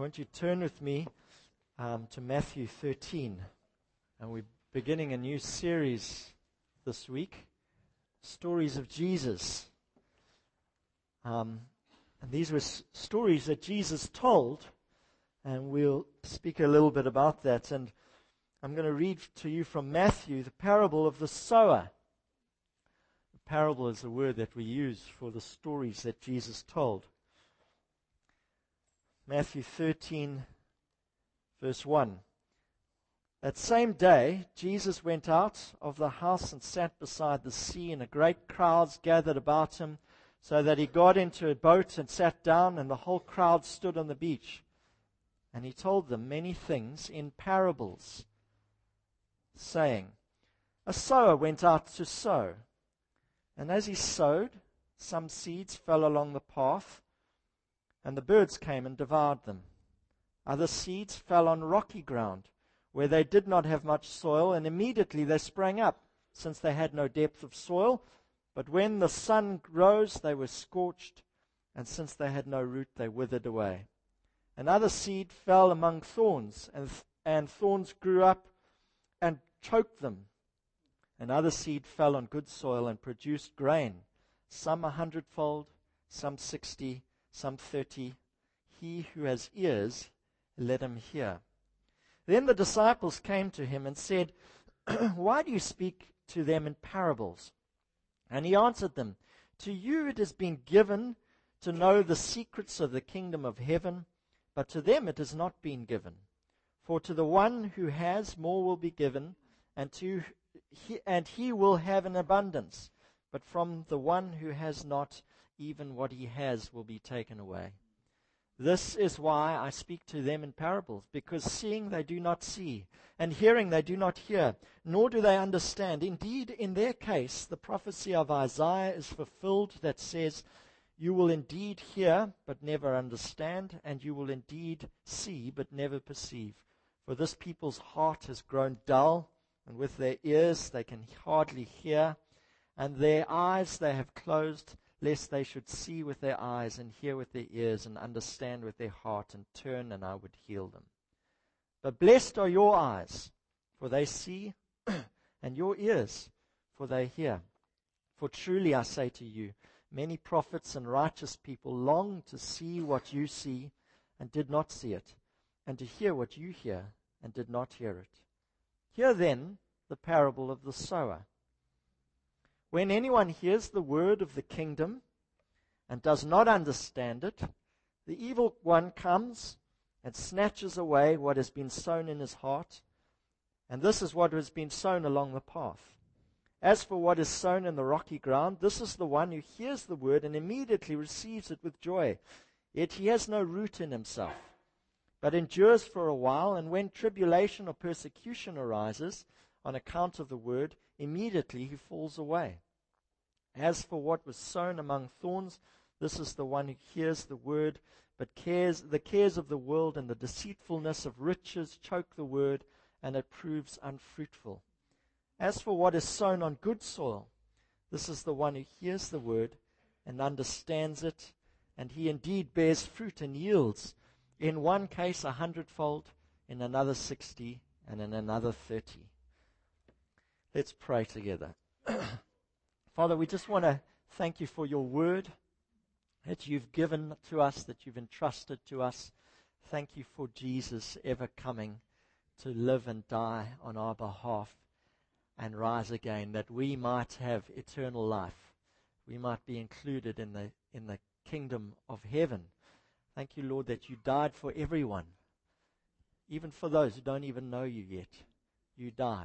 won't you turn with me to Matthew 13. And we're beginning a new series this week, Stories of Jesus. And these were stories that Jesus told, and we'll speak a little bit about that. And I'm going to read to you from Matthew, the parable of the sower. The parable is the word that we use for the stories that Jesus told. Matthew 13, verse 1. That same day, Jesus went out of the house and sat beside the sea, and a great crowd gathered about him, so that he got into a boat and sat down, and the whole crowd stood on the beach. And he told them many things in parables, saying, A sower went out to sow, and as he sowed, some seeds fell along the path, and the birds came and devoured them. Other seeds fell on rocky ground, where they did not have much soil, and immediately they sprang up, since they had no depth of soil. But when the sun rose, they were scorched, and since they had no root, they withered away. And other seed fell among thorns, and thorns grew up and choked them. And other seed fell on good soil and produced grain, some 100-fold, some 60, some 30. He who has ears, let him hear. Then the disciples came to him and said, Why do you speak to them in parables? And he answered them, To you it has been given to know the secrets of the kingdom of heaven, but to them it has not been given. For to the one who has, more will be given, and he will have an abundance. But from the one who has not, even what he has will be taken away. This is why I speak to them in parables, because seeing they do not see, and hearing they do not hear, nor do they understand. Indeed, in their case, the prophecy of Isaiah is fulfilled that says, You will indeed hear, but never understand, and you will indeed see, but never perceive. For this people's heart has grown dull, and with their ears they can hardly hear, and their eyes they have closed, lest they should see with their eyes, and hear with their ears, and understand with their heart, and turn, and I would heal them. But blessed are your eyes, for they see, and your ears, for they hear. For truly I say to you, many prophets and righteous people longed to see what you see, and did not see it, and to hear what you hear, and did not hear it. Hear then the parable of the sower. When anyone hears the word of the kingdom and does not understand it, the evil one comes and snatches away what has been sown in his heart. And this is what has been sown along the path. As for what is sown in the rocky ground, this is the one who hears the word and immediately receives it with joy. Yet he has no root in himself, but endures for a while, and when tribulation or persecution arises on account of the word, immediately he falls away. As for what was sown among thorns, this is the one who hears the word, but the cares of the world and the deceitfulness of riches choke the word, and it proves unfruitful. As for what is sown on good soil, this is the one who hears the word and understands it, and he indeed bears fruit and yields, in one case 100-fold, in another 60, and in another 30. Let's pray together. Father, we just want to thank you for your word that you've given to us, that you've entrusted to us. Thank you for Jesus ever coming to live and die on our behalf and rise again, that we might have eternal life. We might be included in the kingdom of heaven. Thank you, Lord, that you died for everyone, even for those who don't even know you yet. You died.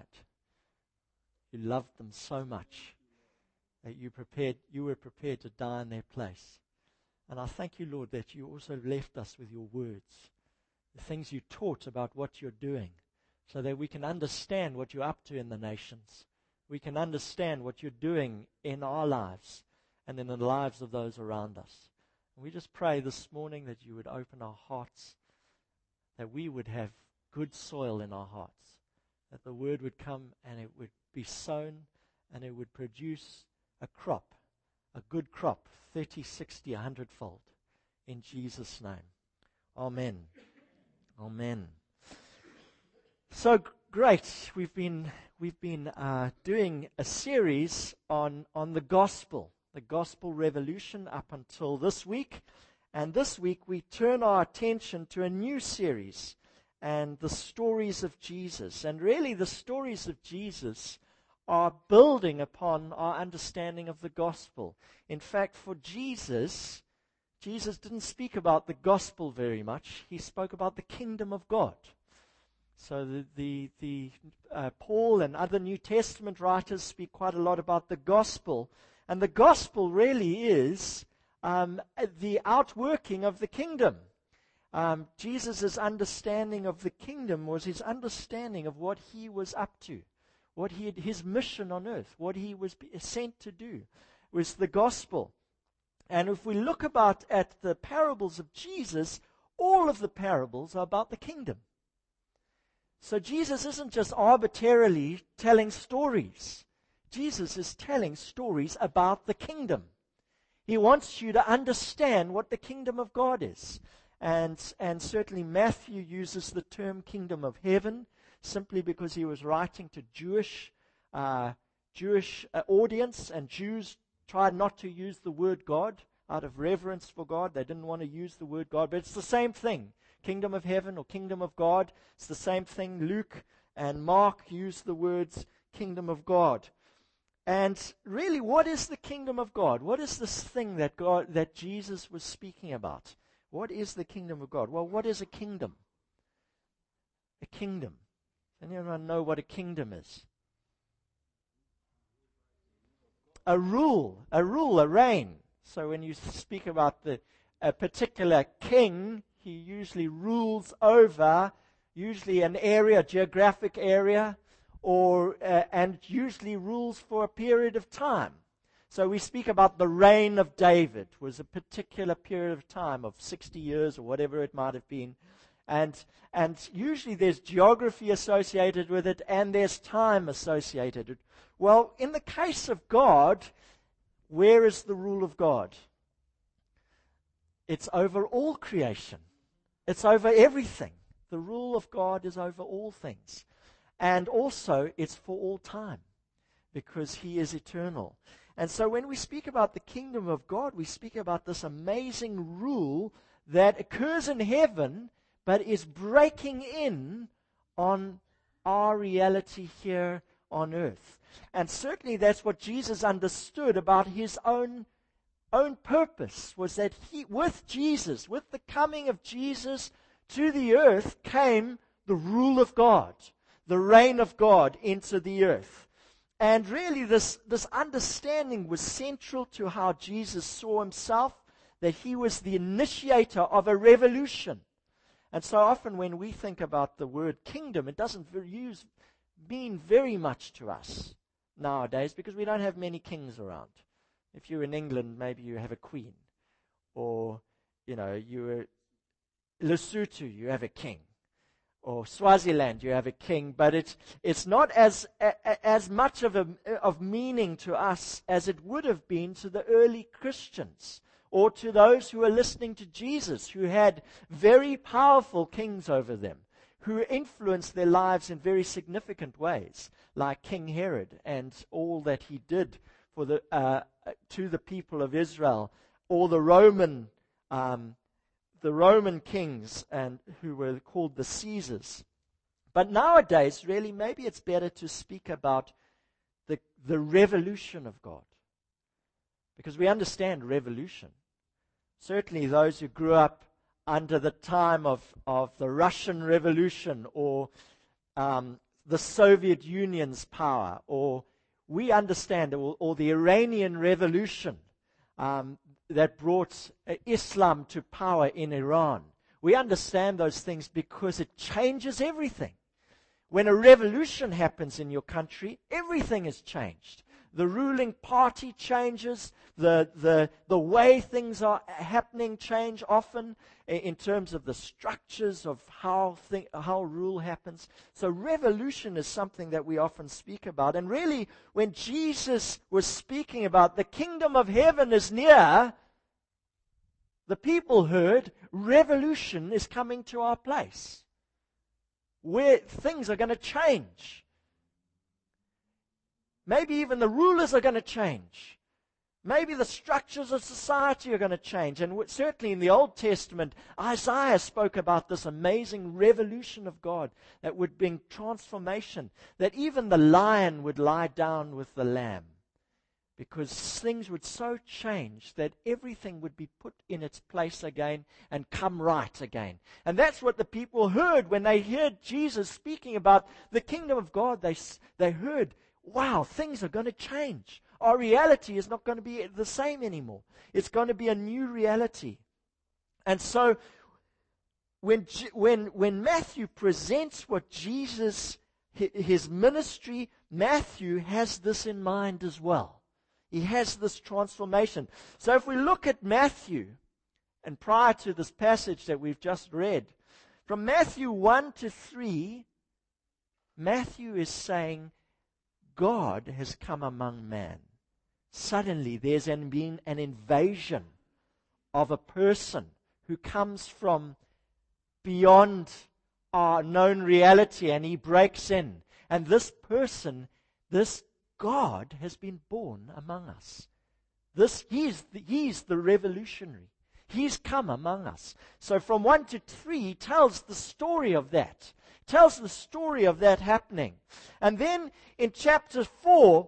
You loved them so much that you were prepared to die in their place. And I thank you, Lord, that you also left us with your words, the things you taught about what you're doing, so that we can understand what you're up to in the nations. We can understand what you're doing in our lives and in the lives of those around us. And we just pray this morning that you would open our hearts, that we would have good soil in our hearts, that the word would come and it would be sown and it would produce a crop, a good crop, 30, 60, 100-fold, in Jesus' name. Amen. Amen. So great. We've been doing a series on the gospel revolution up until this week. And this week we turn our attention to a new series and the stories of Jesus. And really the stories of Jesus are building upon our understanding of the gospel. In fact, for Jesus didn't speak about the gospel very much. He spoke about the kingdom of God. So Paul and other New Testament writers speak quite a lot about the gospel. And the gospel really is the outworking of the kingdom. Jesus' understanding of the kingdom was his understanding of what he was up to, his mission on earth, what he was sent to do, was the gospel. And if we look at the parables of Jesus, all of the parables are about the kingdom. So Jesus isn't just arbitrarily telling stories. Jesus is telling stories about the kingdom. He wants you to understand what the kingdom of God is. And certainly Matthew uses the term kingdom of heaven simply because he was writing to Jewish audience, and Jews tried not to use the word God out of reverence for God. They didn't want to use the word God, but it's the same thing. Kingdom of heaven or kingdom of God, it's the same thing. Luke and Mark use the words kingdom of God. And really, what is the kingdom of God? What is this thing that Jesus was speaking about? What is the kingdom of God? Well, what is a kingdom? A kingdom. Does anyone know what a kingdom is? A rule, a reign. So when you speak about a particular king, he usually rules over usually an area, geographic area, and usually rules for a period of time. So we speak about the reign of David, was a particular period of time of 60 years or whatever it might have been. And usually there's geography associated with it, and there's time associated with it. Well, in the case of God, where is the rule of God? It's over all creation. It's over everything. The rule of God is over all things. And also, it's for all time, because he is eternal. And so when we speak about the kingdom of God, we speak about this amazing rule that occurs in heaven, but is breaking in on our reality here on earth. And certainly that's what Jesus understood about his own purpose, was that with Jesus, with the coming of Jesus to the earth, came the rule of God, the reign of God into the earth. And really this understanding was central to how Jesus saw himself, that he was the initiator of a revolution. And so often when we think about the word kingdom, it doesn't mean very much to us nowadays, because we don't have many kings around. If you're in England, maybe you have a queen. Or, you're Lesotho, you have a king. Or Swaziland, you have a king. But it's not as much of meaning to us as it would have been to the early Christians, or to those who were listening to Jesus, who had very powerful kings over them, who influenced their lives in very significant ways, like King Herod and all that he did for to the people of Israel, or the Roman kings, and who were called the Caesars. But nowadays, really, maybe it's better to speak about the revolution of God, because we understand revolution. Certainly those who grew up under the time of the Russian Revolution, or the Soviet Union's power, or we understand, or the Iranian Revolution that brought Islam to power in Iran. We understand those things because it changes everything. When a revolution happens in your country, everything is changed. The ruling party changes, the way things are happening change often in terms of the structures of how rule happens. So revolution is something that we often speak about. And really, when Jesus was speaking about the kingdom of heaven is near, the people heard revolution is coming to our place. where things are going to change. Maybe even the rulers are going to change. Maybe the structures of society are going to change. And certainly in the Old Testament, Isaiah spoke about this amazing revolution of God that would bring transformation, that even the lion would lie down with the lamb, because things would so change that everything would be put in its place again and come right again. And that's what the people heard when they heard Jesus speaking about the kingdom of God. They heard, wow, things are going to change. Our reality is not going to be the same anymore. It's going to be a new reality. And so when Matthew presents what Jesus, his ministry, Matthew has this in mind as well. He has this transformation. So if we look at Matthew, and prior to this passage that we've just read, from Matthew 1 to 3, Matthew is saying, God has come among man. Suddenly there's been an invasion of a person who comes from beyond our known reality, and he breaks in. And this person, this God, has been born among us. He's the revolutionary. He's come among us. So from 1 to 3 he tells the story of that. Tells the story of that happening. And then in chapter 4,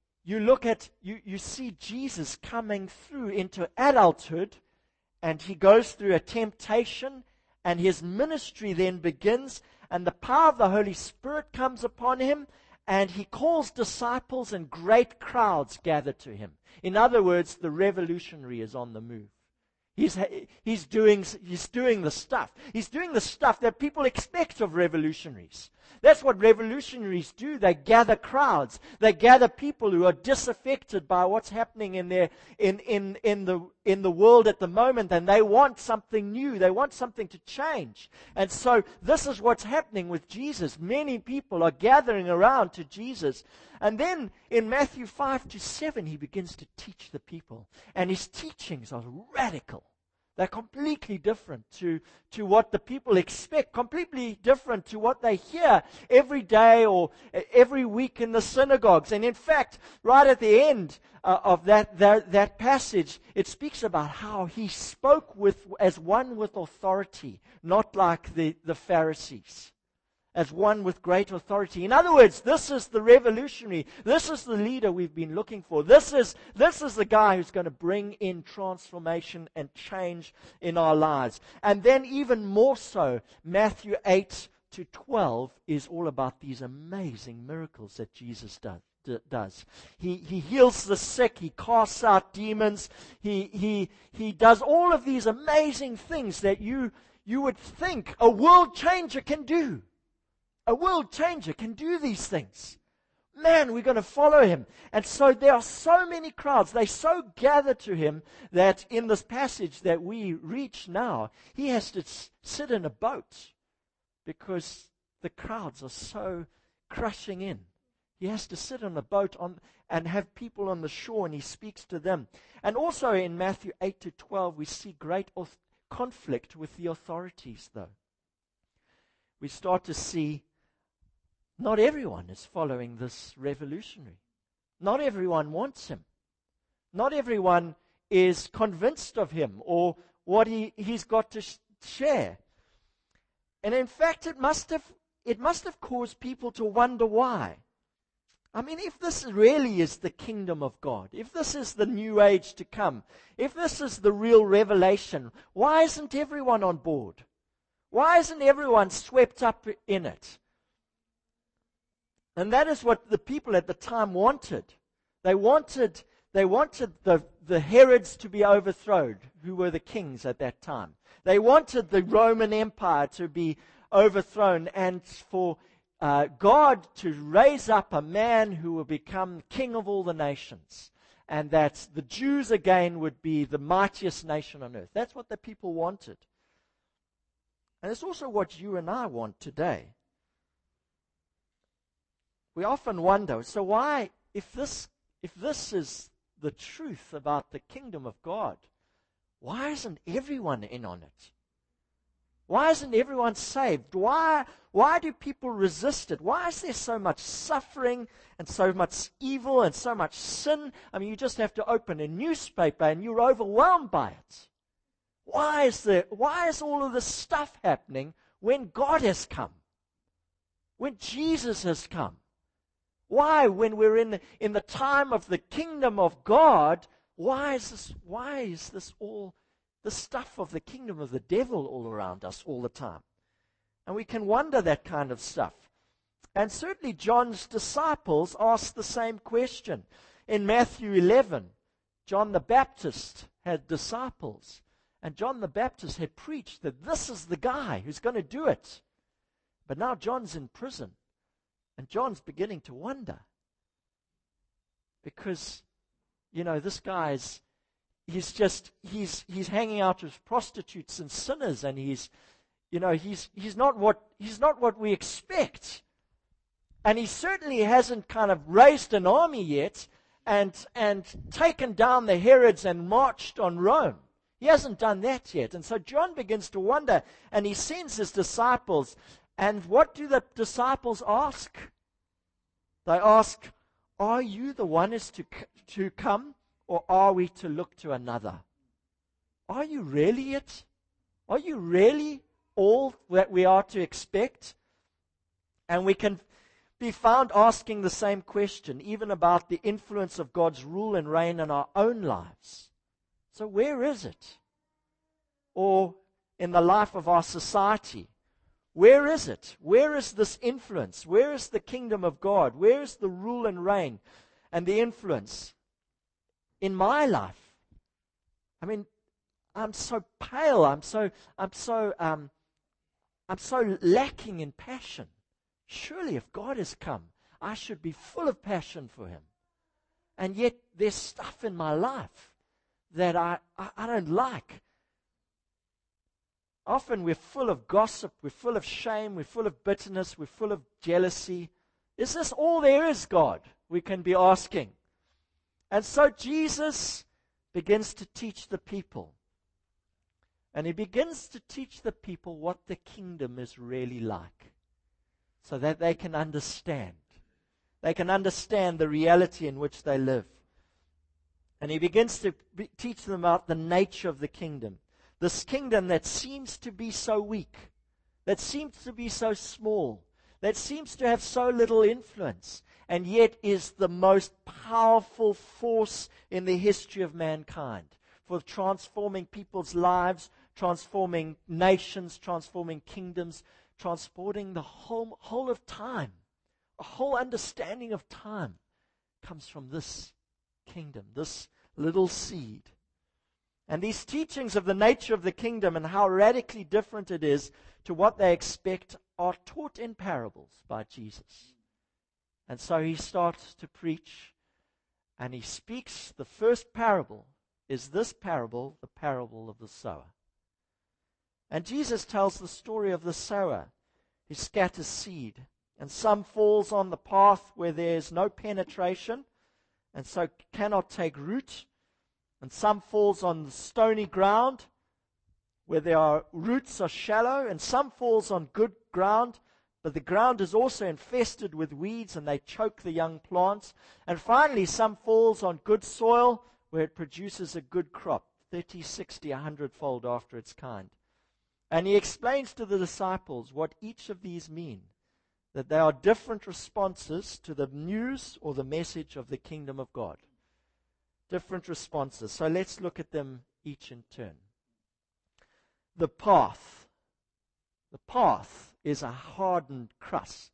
you see Jesus coming through into adulthood, and he goes through a temptation, and his ministry then begins, and the power of the Holy Spirit comes upon him, and he calls disciples, and great crowds gather to him. In other words, the revolutionary is on the move. He's doing the stuff. He's doing the stuff that people expect of revolutionaries. That's what revolutionaries do. They gather crowds. They gather people who are disaffected by what's happening in the world at the moment, and they want something new. They want something to change. And so this is what's happening with Jesus. Many people are gathering around to Jesus. And then in Matthew 5 to 7, he begins to teach the people. And his teachings are radical. They're completely different to what the people expect, completely different to what they hear every day or every week in the synagogues. And in fact, right at the end of that passage, it speaks about how he spoke as one with authority, not like the Pharisees. As one with great authority. In other words, this is the revolutionary. This is the leader we've been looking for. This is the guy who's going to bring in transformation and change in our lives. And then even more so, Matthew 8 to 12 is all about these amazing miracles that Jesus does. He heals the sick. He casts out demons. He does all of these amazing things that you would think a world changer can do. A world changer can do these things. Man, we're going to follow him. And so there are so many crowds. They so gather to him that in this passage that we reach now, he has to sit in a boat because the crowds are so crushing in. He has to sit on a boat and have people on the shore, and he speaks to them. And also in Matthew 8 to 12, we see great conflict with the authorities, though. We start to see not everyone is following this revolutionary. Not everyone wants him. Not everyone is convinced of him or what he's got to share. And in fact, it must have caused people to wonder why. I mean, if this really is the kingdom of God, if this is the new age to come, if this is the real revelation, why isn't everyone on board? Why isn't everyone swept up in it? And that is what the people at the time wanted. They wanted the Herods to be overthrown, who were the kings at that time. They wanted the Roman Empire to be overthrown, and for God to raise up a man who will become king of all the nations, and that the Jews again would be the mightiest nation on earth. That's what the people wanted. And it's also what you and I want today. We often wonder, so why, if this is the truth about the kingdom of God, why isn't everyone in on it? Why isn't everyone saved? Why do people resist it? Why is there so much suffering and so much evil and so much sin? I mean, you just have to open a newspaper and you're overwhelmed by it. Why is all of this stuff happening when God has come? When Jesus has come? Why, when we're in the time of the kingdom of God, why is this all the stuff of the kingdom of the devil all around us all the time? And we can wonder that kind of stuff. And certainly John's disciples asked the same question. In Matthew 11, John the Baptist had disciples. And John the Baptist had preached that this is the guy who's going to do it. But now John's in prison. And John's beginning to wonder. Because, this guy's he's hanging out with prostitutes and sinners, and he's not what we expect. And he certainly hasn't kind of raised an army yet and taken down the Herods and marched on Rome. He hasn't done that yet. And so John begins to wonder, and he sends his disciples. And what do the disciples ask? They ask, are you the one is to come, or are we to look to another? Are you really it? Are you really all that we are to expect? And we can be found asking the same question, even about the influence of God's rule and reign in our own lives. So where is it? Or in the life of our society, where is it? Where is this influence? Where is the kingdom of God? Where is the rule and reign and the influence in my life? I mean, I'm so pale. I'm so lacking in passion. Surely, if God has come, I should be full of passion for Him. And yet, there's stuff in my life that I don't like. Often we're full of gossip, we're full of shame, we're full of bitterness, we're full of jealousy. Is this all there is, God? We can be asking. And so Jesus begins to teach the people. And He begins to teach the people what the kingdom is really like, so that they can understand. They can understand the reality in which they live. And He begins to teach them about the nature of the kingdom. This kingdom that seems to be so weak, that seems to be so small, that seems to have so little influence, and yet is the most powerful force in the history of mankind for transforming people's lives, transforming nations, transforming kingdoms, transporting the whole of time. A whole understanding of time comes from this kingdom, this little seed. And these teachings of the nature of the kingdom and how radically different it is to what they expect are taught in parables by Jesus. And so He starts to preach, and He speaks. The first parable is this parable, the parable of the sower. And Jesus tells the story of the sower who scatters seed. And some falls on the path where there is no penetration, and so cannot take root. And some falls on the stony ground, where roots are shallow. And some falls on good ground, but the ground is also infested with weeds, and they choke the young plants. And finally, some falls on good soil, where it produces a good crop, 30, 60, 100-fold after its kind. And He explains to the disciples what each of these mean, that they are different responses to the news or the message of the kingdom of God. Different responses. So let's look at them each in turn. The path. The path is a hardened crust.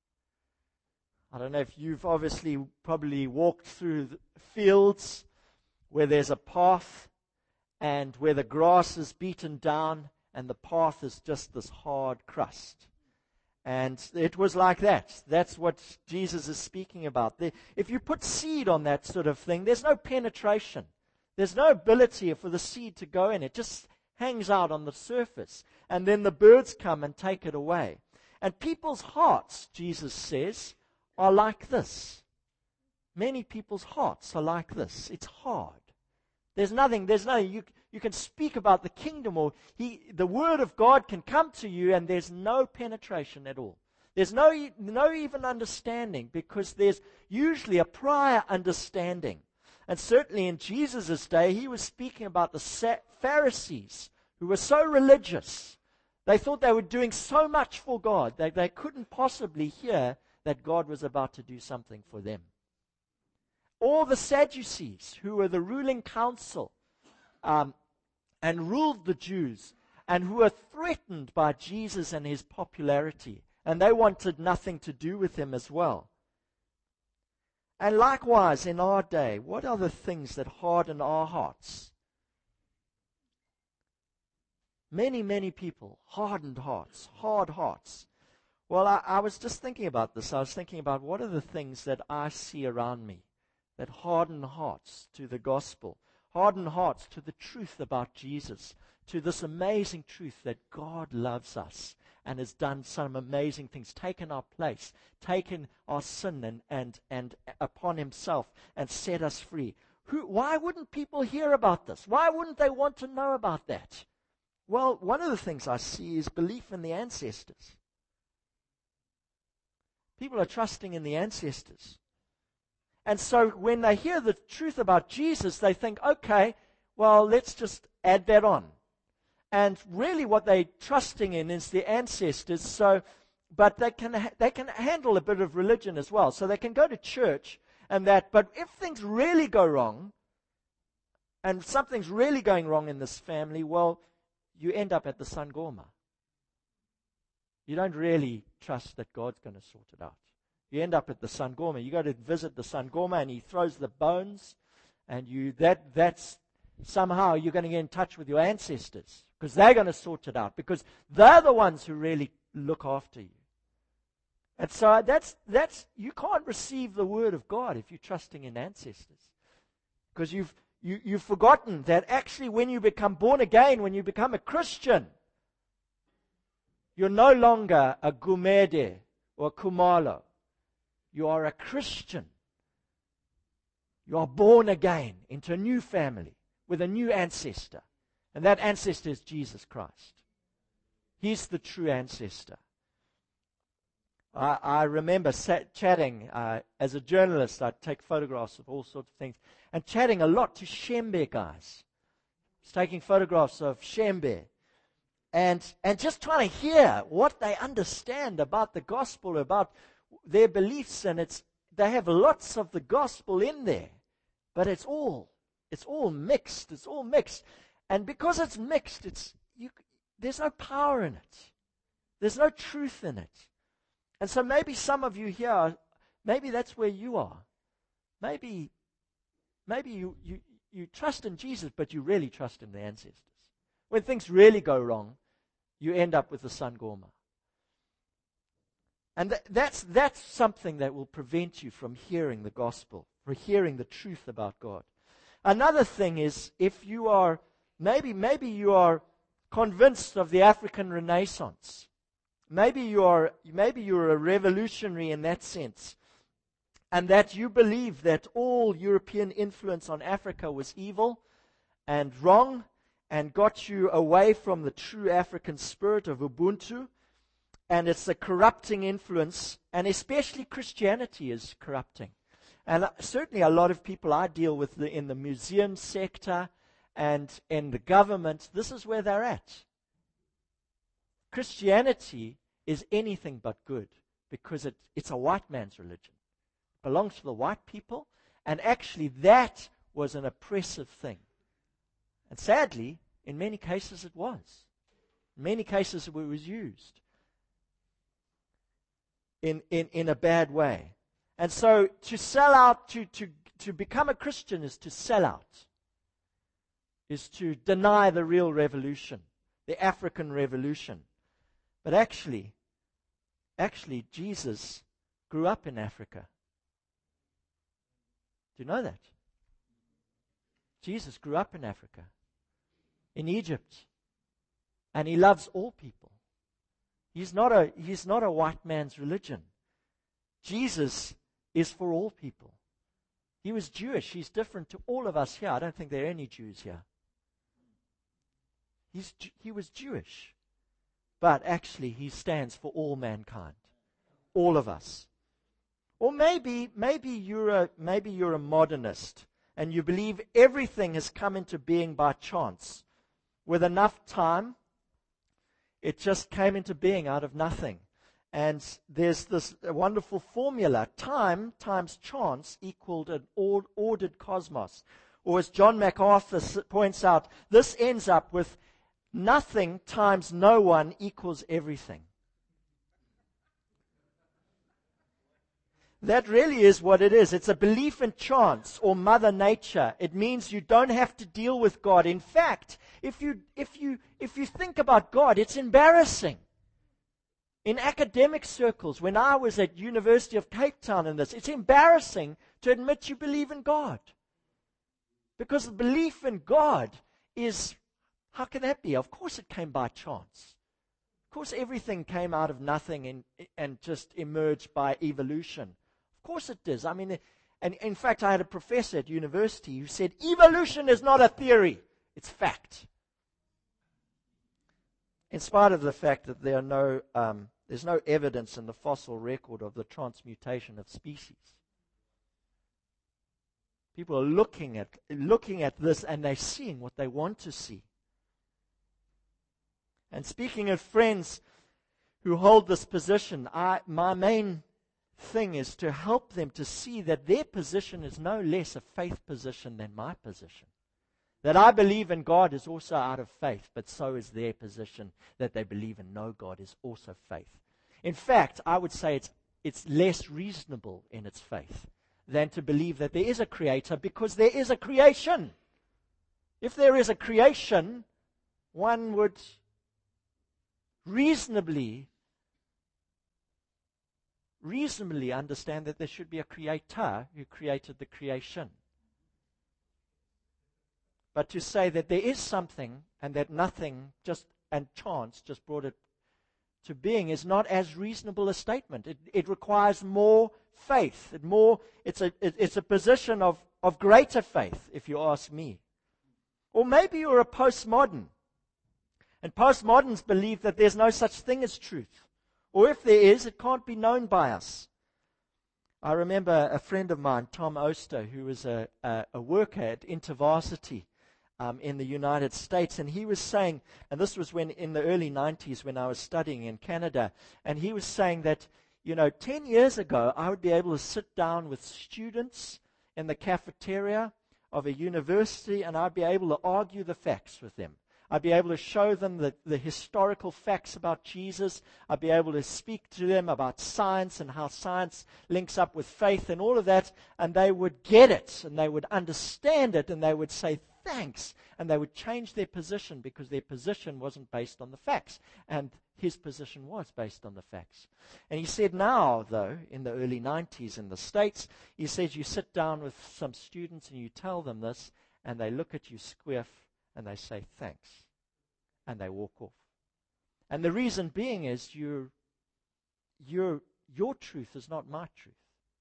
I don't know if you've obviously probably walked through the fields where there's a path and where the grass is beaten down and the path is just this hard crust. And it was like that. That's what Jesus is speaking about. If you put seed on that sort of thing, there's no penetration. There's no ability for the seed to go in. It just hangs out on the surface. And then the birds come and take it away. And people's hearts, Jesus says, are like this. Many people's hearts are like this. It's hard. There's nothing. You you can speak about the kingdom, or the word of God can come to you and there's no penetration at all. There's no even understanding, because there's usually a prior understanding. And certainly in Jesus' day, he was speaking about the Pharisees, who were so religious. They thought they were doing so much for God that they couldn't possibly hear that God was about to do something for them. Or the Sadducees, who were the ruling council and ruled the Jews, and who were threatened by Jesus and his popularity. And they wanted nothing to do with him as well. And likewise, in our day, what are the things that harden our hearts? Many, many people, hardened hearts, hard hearts. Well, I was just thinking about this. I was thinking about what are the things that I see around me that harden hearts to the gospel, harden hearts to the truth about Jesus, to this amazing truth that God loves us and has done some amazing things, taken our place, taken our sin and upon himself and set us free. Why wouldn't people hear about this? Why wouldn't they want to know about that? Well, one of the things I see is belief in the ancestors. People are trusting in the ancestors. And so when they hear the truth about Jesus, they think, okay, well, let's just add that on. And really what they're trusting in is the ancestors. But they can handle a bit of religion as well. So they can go to church and that. But if things really go wrong, and something's really going wrong in this family, well, you end up at the Sangoma. You don't really trust that God's going to sort it out. You end up at the Sangoma. You go to visit the Sangoma and he throws the bones, and that's somehow you're going to get in touch with your ancestors, because they're going to sort it out, because they're the ones who really look after you. And so that's you can't receive the word of God if you're trusting in ancestors, because you've forgotten that actually when you become born again, when you become a Christian, you're no longer a Gumede or a Kumalo. You are a Christian. You are born again into a new family with a new ancestor. And that ancestor is Jesus Christ. He's the true ancestor. I remember chatting, as a journalist, I'd take photographs of all sorts of things, and chatting a lot to Shembe guys. I was taking photographs of Shembe, and just trying to hear what they understand about the gospel, about their beliefs, and they have lots of the gospel in there, but it's all mixed. It's all mixed, and because it's mixed, there's no power in it. There's no truth in it. And so maybe some of you here, maybe that's where you are. Maybe you trust in Jesus, but you really trust in the ancestors. When things really go wrong, you end up with the Sangoma. And that's something that will prevent you from hearing the gospel, from hearing the truth about God. Another thing is, if you are, maybe you are convinced of the African Renaissance. Maybe you're a revolutionary in that sense, and that you believe that all European influence on Africa was evil and wrong and got you away from the true African spirit of Ubuntu, and it's a corrupting influence, and especially Christianity is corrupting. And certainly a lot of people I deal with in the museum sector and in the government, this is where they're at. Christianity is anything but good, because it's a white man's religion. It belongs to the white people, and actually that was an oppressive thing. And sadly, in many cases it was. In many cases it was used in a bad way. And so to sell out, to become a Christian is to sell out, is to deny the real revolution, the African revolution. But actually, Jesus grew up in Africa. Do you know that? Jesus grew up in Africa, in Egypt, and he loves all people. He's not a white man's religion. Jesus is for all people. He was Jewish. He's different to all of us here. I don't think there are any Jews here. He was Jewish. But actually, he stands for all mankind. All of us. Or maybe you're a modernist and you believe everything has come into being by chance. With enough time, it just came into being out of nothing. And there's this wonderful formula. Time times chance equaled an ordered cosmos. Or as John MacArthur points out, this ends up with nothing times no one equals everything. That really is what it is. It's a belief in chance or Mother Nature. It means you don't have to deal with God. In fact, if you think about God, it's embarrassing. In academic circles, when I was at University of Cape Town in this, it's embarrassing to admit you believe in God. Because the belief in God is, how can that be? Of course it came by chance. Of course everything came out of nothing and just emerged by evolution. Of course it does. I mean, and in fact, I had a professor at university who said, evolution is not a theory, it's fact. In spite of the fact that there's no evidence in the fossil record of the transmutation of species. People are looking at this and they're seeing what they want to see. And speaking of friends who hold this position, my main thing is to help them to see that their position is no less a faith position than my position. That I believe in God is also out of faith, but so is their position that they believe in no God is also faith. In fact, I would say it's less reasonable in its faith than to believe that there is a creator, because there is a creation. If there is a creation, one would reasonably understand that there should be a creator who created the creation. But to say that there is something and that nothing and chance just brought it to being is not as reasonable a statement. It requires more faith. It's a position of greater faith, if you ask me. Or maybe you're a postmodern. And postmoderns believe that there's no such thing as truth. Or if there is, it can't be known by us. I remember a friend of mine, Tom Oster, who was a worker at InterVarsity in the United States, and he was saying, and this was in the early 90s when I was studying in Canada, and he was saying that, 10 years ago, I would be able to sit down with students in the cafeteria of a university, and I'd be able to argue the facts with them. I'd be able to show them the historical facts about Jesus. I'd be able to speak to them about science and how science links up with faith and all of that, and they would get it, and they would understand it, and they would say thanks, and they would change their position because their position wasn't based on the facts, and his position was based on the facts. And he said now, though, in the early 90s in the States, he says you sit down with some students and you tell them this, and they look at you squiff, and they say thanks, and they walk off. And the reason being is your truth is not my truth.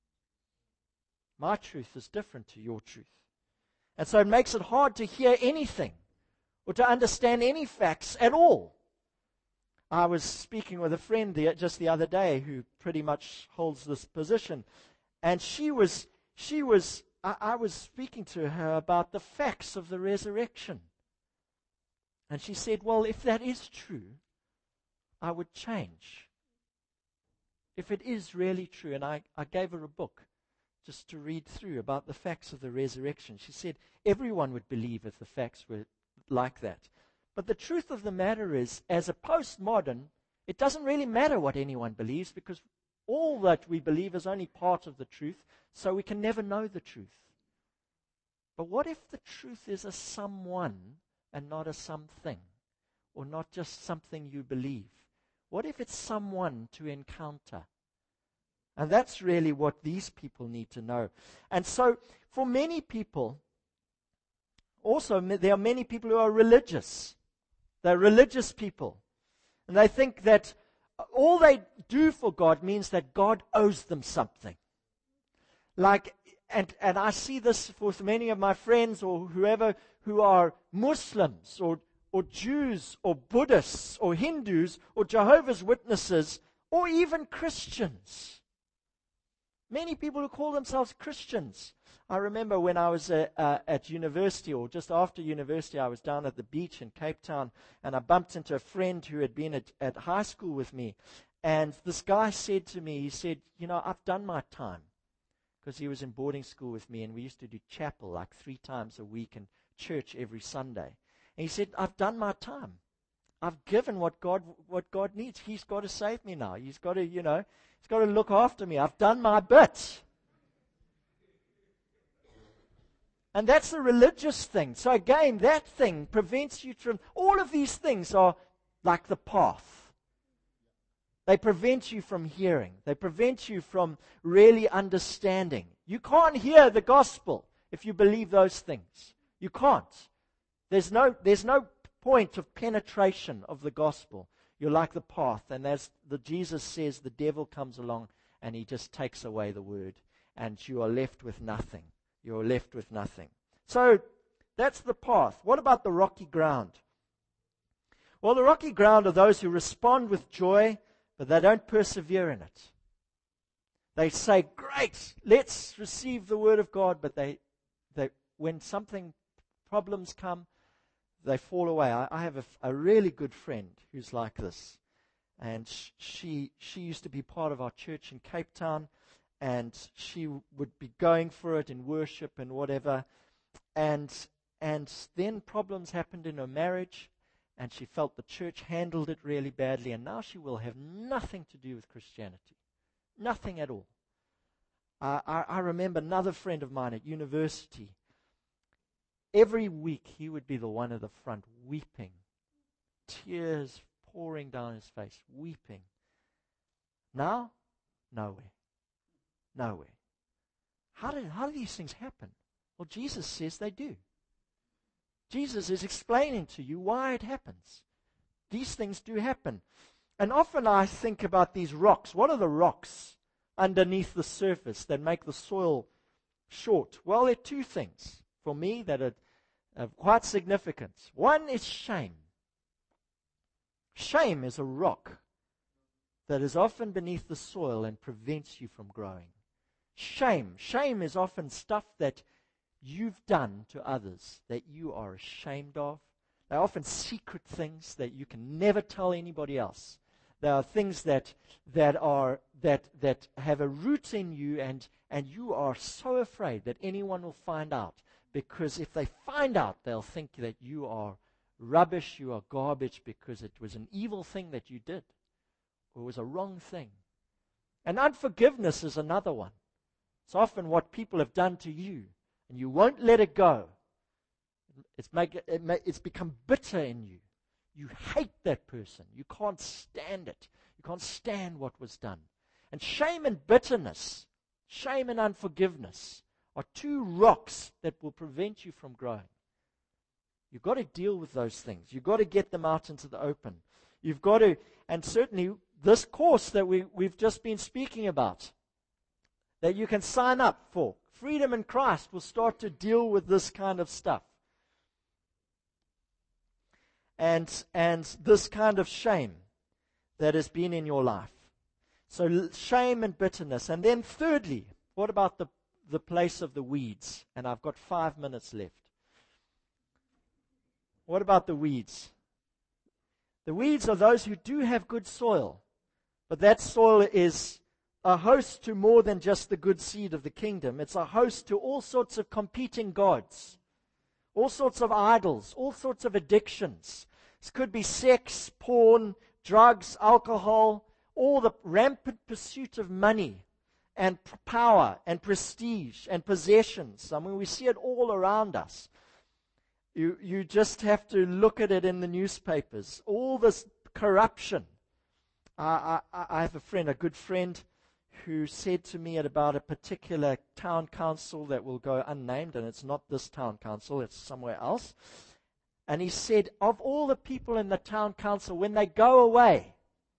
My truth is different to your truth. And so it makes it hard to hear anything or to understand any facts at all. I was speaking with a friend just the other day who pretty much holds this position, and I was speaking to her about the facts of the resurrection. And she said, well, if that is true, I would change. If it is really true, and I gave her a book just to read through about the facts of the resurrection. She said everyone would believe if the facts were like that. But the truth of the matter is, as a postmodern, it doesn't really matter what anyone believes, because all that we believe is only part of the truth, so we can never know the truth. But what if the truth is a someone and not a something, or not just something you believe? What if it's someone to encounter? And that's really what these people need to know. And so, for many people, also, there are many people who are religious. They're religious people. And they think that all they do for God means that God owes them something. And I see this with many of my friends or whoever who are Muslims or or Jews or Buddhists or Hindus or Jehovah's Witnesses or even Christians. Many people who call themselves Christians. I remember when I was at university, or just after university, I was down at the beach in Cape Town, and I bumped into a friend who had been at high school with me. And this guy said to me, he said, I've done my time. Because he was in boarding school with me, and we used to do chapel like 3 times a week and church every Sunday. And he said, I've done my time. I've given what God needs. He's got to save me now. He's got to, he's got to look after me. I've done my bit. And that's the religious thing. So again, that thing prevents you from, all of these things are like the path. They prevent you from hearing. They prevent you from really understanding. You can't hear the gospel if you believe those things. You can't. There's no point of penetration of the gospel. You're like the path, and as Jesus says, the devil comes along and he just takes away the word, and you are left with nothing. You're left with nothing. So that's the path. What about the rocky ground? Well, the rocky ground are those who respond with joy, but they don't persevere in it. They say, great, let's receive the word of God, but they when problems come, they fall away. I have a really good friend who's like this. And she used to be part of our church in Cape Town, and she would be going for it in worship and whatever. And then problems happened in her marriage, and she felt the church handled it really badly, and now she will have nothing to do with Christianity. Nothing at all. I remember another friend of mine at university. Every week he would be the one at the front weeping, tears pouring down his face, weeping. Now, nowhere. How do these things happen? Well, Jesus says they do. Jesus is explaining to you why it happens. These things do happen. And often I think about these rocks. What are the rocks underneath the surface that make the soil short? Well, there are 2 things for me that are quite significant. One is shame. Shame is a rock that is often beneath the soil and prevents you from growing. Shame is often stuff that you've done to others that you are ashamed of. They're often secret things that you can never tell anybody else. There are things that have a root in you, and you are so afraid that anyone will find out, because if they find out, they'll think that you are rubbish, you are garbage, because it was an evil thing that you did, or it was a wrong thing. And unforgiveness is another one. It's often what people have done to you, and you won't let it go. It's become bitter in you. You hate that person. You can't stand it. You can't stand what was done. And shame and bitterness, shame and unforgiveness are 2 rocks that will prevent you from growing. You've got to deal with those things. You've got to get them out into the open. You've got to, and certainly this course that we've just been speaking about, that you can sign up for, Freedom in Christ, will start to deal with this kind of stuff. And this kind of shame that has been in your life. So shame and bitterness. And then thirdly, what about the place of the weeds? And I've got 5 minutes left. What about the weeds? The weeds are those who do have good soil, but that soil is a host to more than just the good seed of the kingdom. It's a host to all sorts of competing gods, all sorts of idols, all sorts of addictions. This could be sex, porn, drugs, alcohol, all the rampant pursuit of money and power and prestige and possessions. I mean, we see it all around us. You just have to look at it in the newspapers. All this corruption. I have a good friend, who said to me about a particular town council that will go unnamed, and it's not this town council, it's somewhere else. And he said, of all the people in the town council, when they go away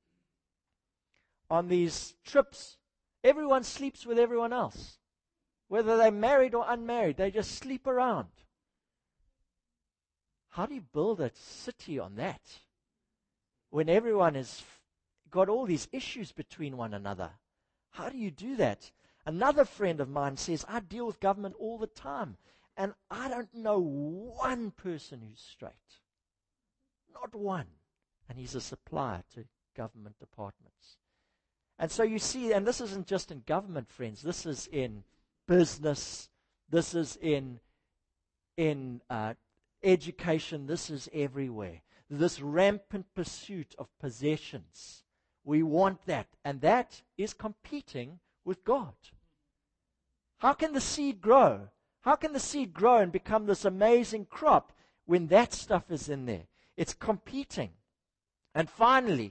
on these trips, everyone sleeps with everyone else. Whether they're married or unmarried, they just sleep around. How do you build a city on that? When everyone has got all these issues between one another. How do you do that? Another friend of mine says, I deal with government all the time, and I don't know one person who's straight. Not one. And he's a supplier to government departments. And so you see, and this isn't just in government, friends. This is in business. This is in education. This is everywhere. This rampant pursuit of possessions. We want that. And that is competing with God. How can the seed grow? How can the seed grow and become this amazing crop when that stuff is in there? It's competing. And finally,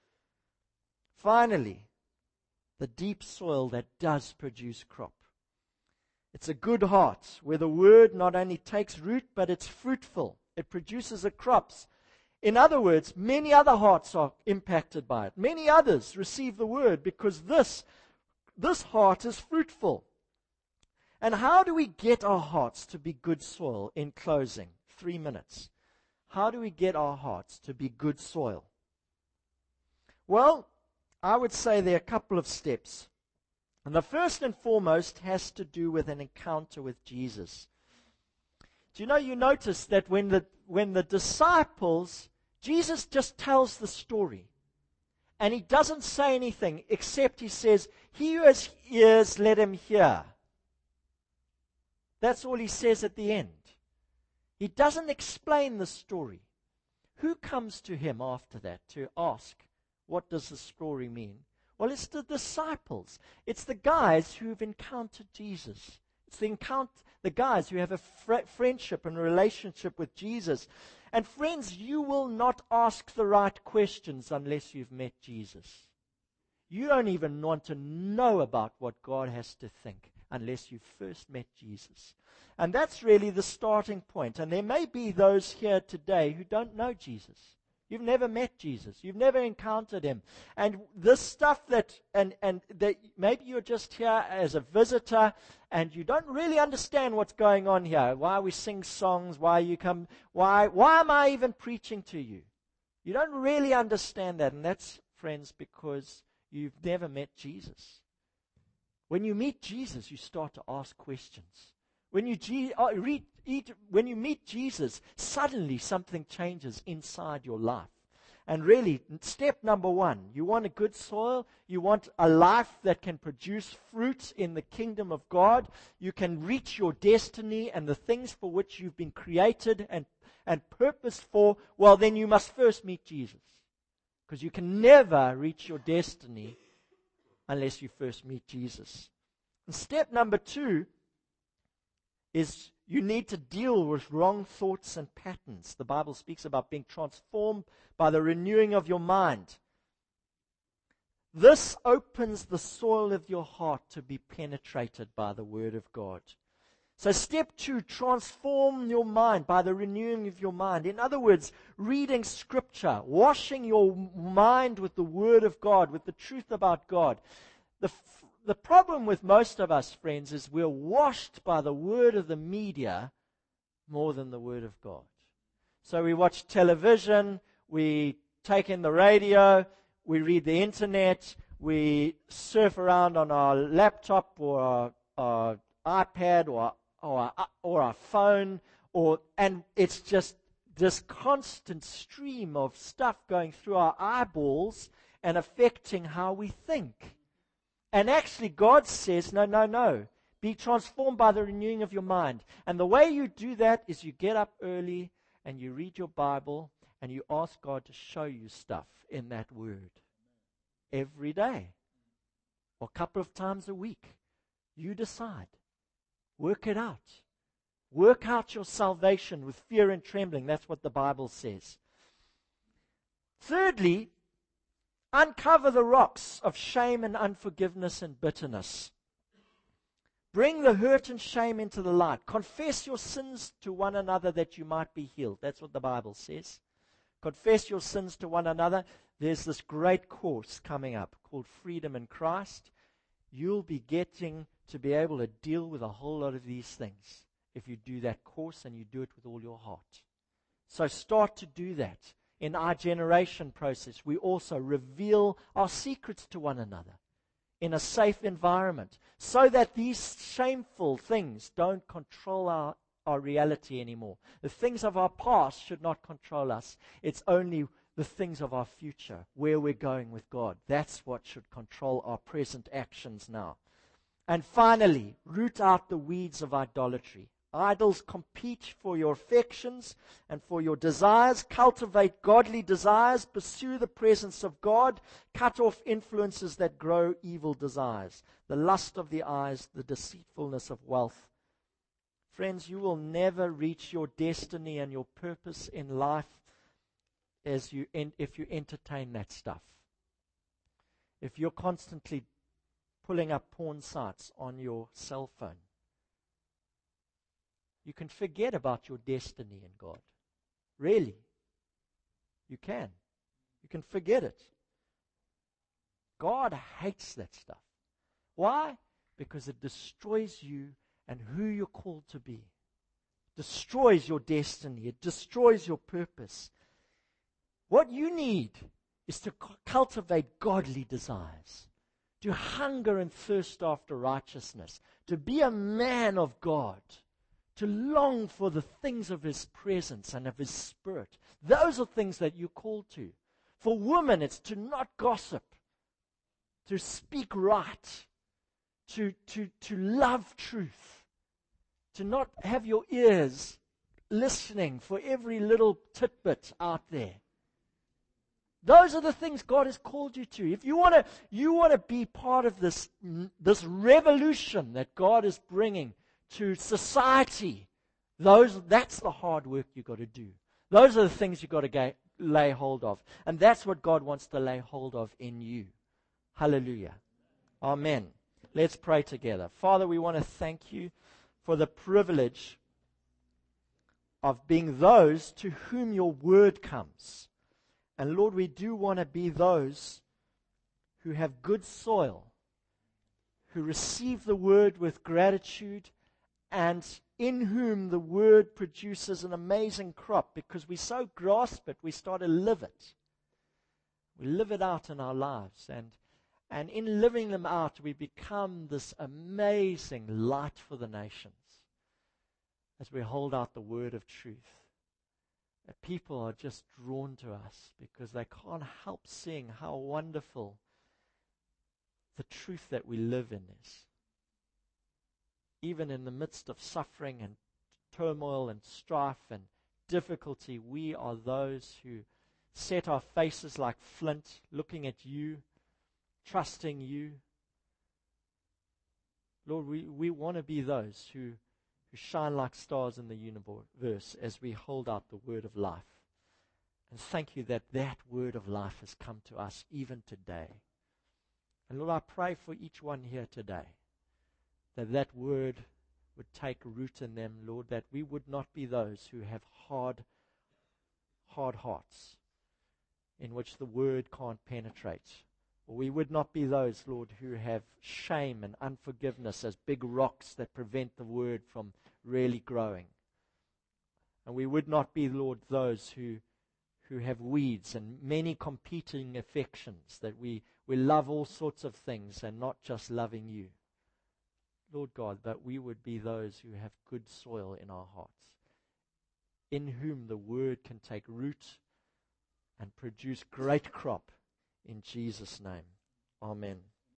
the deep soil that does produce crop. It's a good heart where the word not only takes root, but it's fruitful. It produces the crops. In other words, many other hearts are impacted by it. Many others receive the word because this heart is fruitful. And how do we get our hearts to be good soil? In closing, 3 minutes. How do we get our hearts to be good soil? Well, I would say there are a couple of steps. And the first and foremost has to do with an encounter with Jesus. Do you notice that when the disciples, Jesus just tells the story. And he doesn't say anything except he says, he who has ears, let him hear. That's all he says at the end. He doesn't explain the story. Who comes to him after that to ask, what does the story mean? Well, it's the disciples. It's the guys who've encountered Jesus. It's the guys who have a friendship and a relationship with Jesus. And friends, you will not ask the right questions unless you've met Jesus. You don't even want to know about what God has to think unless you first met Jesus. And that's really the starting point. And there may be those here today who don't know Jesus. You've never met Jesus. You've never encountered him. And this stuff that maybe you're just here as a visitor and you don't really understand what's going on here. Why we sing songs, why am I even preaching to you? You don't really understand that. And that's, friends, because you've never met Jesus. When you meet Jesus, you start to ask questions. When you meet Jesus, suddenly something changes inside your life. And really, step number 1, you want a good soil, you want a life that can produce fruit in the kingdom of God, you can reach your destiny and the things for which you've been created and purposed for, well, then you must first meet Jesus. Because you can never reach your destiny unless you first meet Jesus. And step number 2 is you need to deal with wrong thoughts and patterns. The Bible speaks about being transformed by the renewing of your mind. This opens the soil of your heart to be penetrated by the Word of God. So step 2, transform your mind by the renewing of your mind. In other words, reading Scripture, washing your mind with the Word of God, with the truth about God. The problem with most of us, friends, is we're washed by the word of the media more than the Word of God. So we watch television, we take in the radio, we read the internet, we surf around on our laptop or our iPad or our phone, and it's just this constant stream of stuff going through our eyeballs and affecting how we think. And actually, God says, no. Be transformed by the renewing of your mind. And the way you do that is you get up early and you read your Bible and you ask God to show you stuff in that Word. Every day. Or a couple of times a week. You decide. Work it out. Work out your salvation with fear and trembling. That's what the Bible says. Thirdly, uncover the rocks of shame and unforgiveness and bitterness. Bring the hurt and shame into the light. Confess your sins to one another that you might be healed. That's what the Bible says. Confess your sins to one another. There's this great course coming up called Freedom in Christ. You'll be getting to be able to deal with a whole lot of these things if you do that course and you do it with all your heart. So start to do that. In our generation process, we also reveal our secrets to one another in a safe environment so that these shameful things don't control our reality anymore. The things of our past should not control us. It's only the things of our future, where we're going with God. That's what should control our present actions now. And finally, root out the weeds of idolatry. Idols compete for your affections and for your desires. Cultivate godly desires. Pursue the presence of God. Cut off influences that grow evil desires. The lust of the eyes, the deceitfulness of wealth. Friends, you will never reach your destiny and your purpose in life if you entertain that stuff. If you're constantly pulling up porn sites on your cell phone, you can forget about your destiny in God. Really. You can. You can forget it. God hates that stuff. Why? Because it destroys you and who you're called to be. Destroys your destiny. It destroys your purpose. What you need is to cultivate godly desires. To hunger and thirst after righteousness. To be a man of God. To long for the things of His presence and of His Spirit. Those are things that you're called to. For women, it's to not gossip, to speak right, to love truth, to not have your ears listening for every little tidbit out there. Those are the things God has called you to. If you want to be part of this revolution that God is bringing to society, that's the hard work you've got to do. Those are the things you've got to lay hold of. And that's what God wants to lay hold of in you. Hallelujah. Amen. Let's pray together. Father, we want to thank you for the privilege of being those to whom your word comes. And Lord, we do want to be those who have good soil, who receive the word with gratitude, and in whom the word produces an amazing crop, because we so grasp it, we start to live it. We live it out in our lives, and in living them out, we become this amazing light for the nations as we hold out the word of truth. That people are just drawn to us because they can't help seeing how wonderful the truth that we live in is. Even in the midst of suffering and turmoil and strife and difficulty, we are those who set our faces like flint, looking at you, trusting you. Lord, we want to be those who shine like stars in the universe as we hold out the word of life. And thank you that word of life has come to us even today. And Lord, I pray for each one here today, that word would take root in them, Lord, that we would not be those who have hard hearts in which the word can't penetrate. Or we would not be those, Lord, who have shame and unforgiveness as big rocks that prevent the word from really growing. And we would not be, Lord, those who have weeds and many competing affections, that we love all sorts of things and not just loving you. Lord God, that we would be those who have good soil in our hearts, in whom the word can take root and produce great crop. In Jesus' name, amen.